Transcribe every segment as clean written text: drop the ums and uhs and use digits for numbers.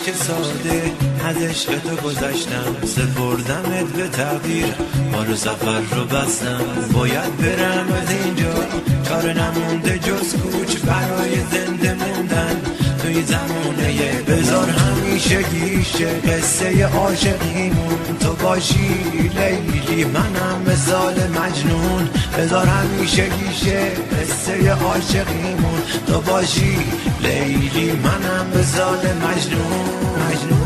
که ساده از عشق تو گذشتم، سپردمت به تقدیر، ما رو سفر رو بستم. باید برم از اینجا، کار نمونده جز کوچ برای زنده موندن توی زمونه. بذار همیشه گیشه قصه عاشقیمون تو باشی لیلی، منم مثال مجنون. بذار همیشه گیشه قصه عاشقیمون تو باشی لیلی، منم مثال مجنون.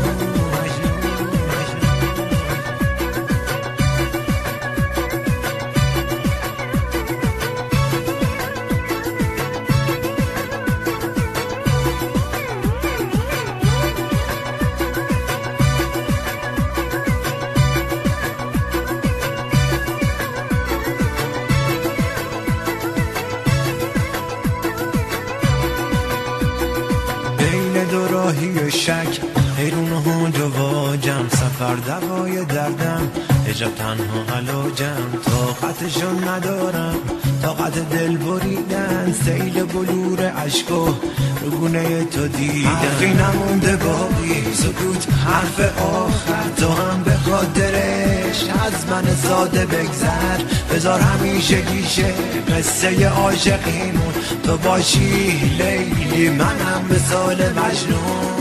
دو راهی شک حیرون و هنج و واجم، سفر دوای دردم عجب تنها علاجم. طاقتشو ندارم طاقت دل بریدن، سیل بلور عشق و رگونه تو دیدن. حرفی نمونده باقی سکوت حرف آخر، تو هم به خاطرش از من ساده بگذر. بذار همیشه گیشه قصه عاشقیمون تو باشی لیلی، منم مثال مجنون.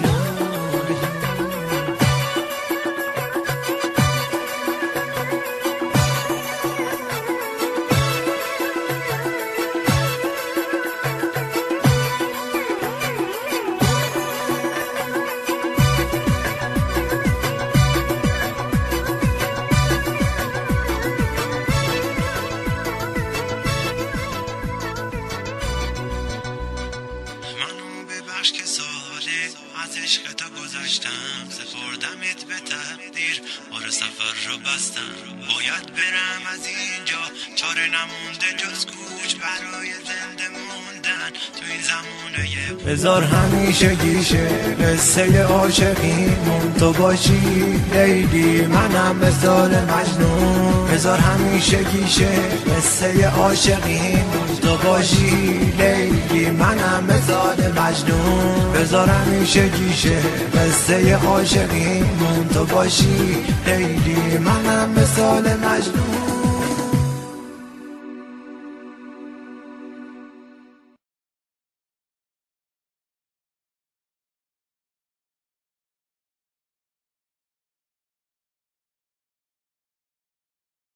که ساله از عشق تو گذشتم، سپردمت به تقدیر، بار سفر رو بستم. باید برم از اینجا، چاره نمونده جز کوچ برای زنده موندن تو این زمونه. بذار همیشه گیشه قصه عاشقیمون تو باشی لیلی، منم مثال مجنون. بذار همیشه گیشه قصه عاشقیمون تو باشی لیلی، منم مثال مجنون. بذار همیشه گیشه قصه عاشقیمون تو باشی لیلی، منم مثال مجنون.